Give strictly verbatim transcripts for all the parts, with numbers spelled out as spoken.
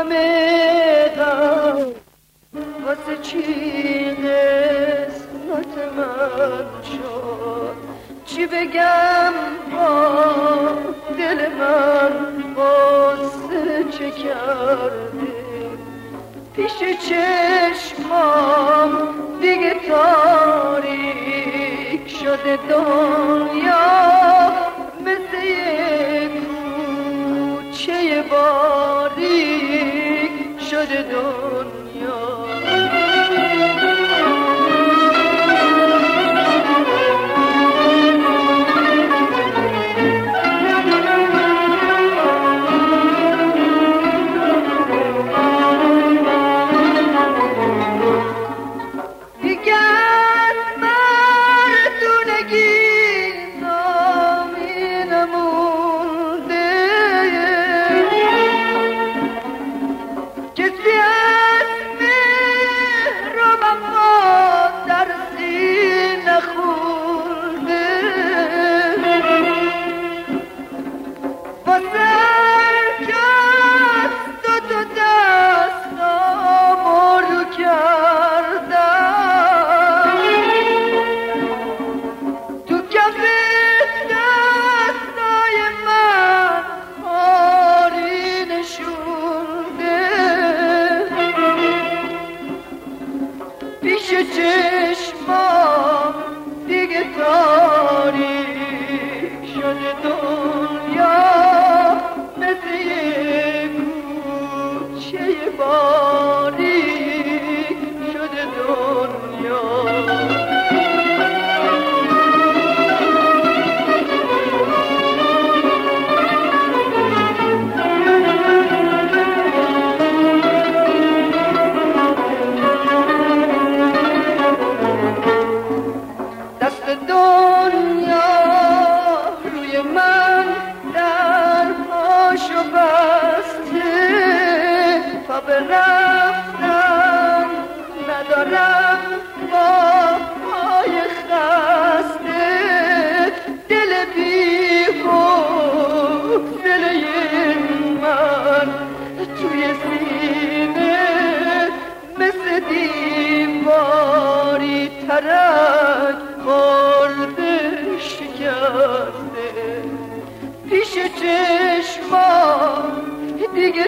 همه غم واسه چی قسمت من شد، چی بگم با دل من واسه چه کرده، پیش چشمام دیگه تاریک شده دنیا، مثل یک کوچه باریک شده دنیا. چشمام دیگه تاریک شده دنیا، مثل یک کوچه باریک شده دنیا. دنیا روی من در پاشو بسته، تا برفتم ندارم با پای خسته، دل بی‌حوصله من توی سینه مثل دیواری ترک خورده شکسته، پیش چشمام دیگه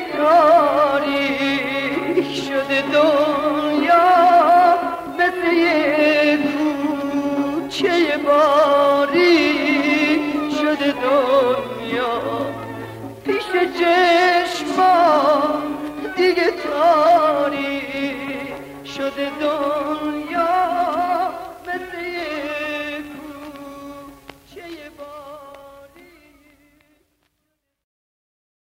تاریک شده دنیا، مثل یک کوچه باریک شده دنیا، پیش چشمام